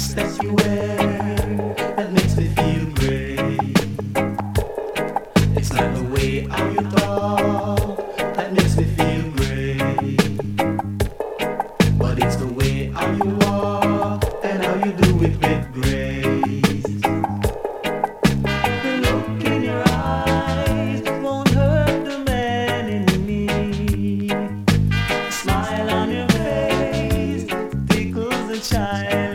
dress that you wear that makes me feel great. It's not the way how you talk that makes me feel great, but it's the way how you walk and how you do it with grace. The look in your eyes won't hurt the man in me. The smile on your face tickles the child.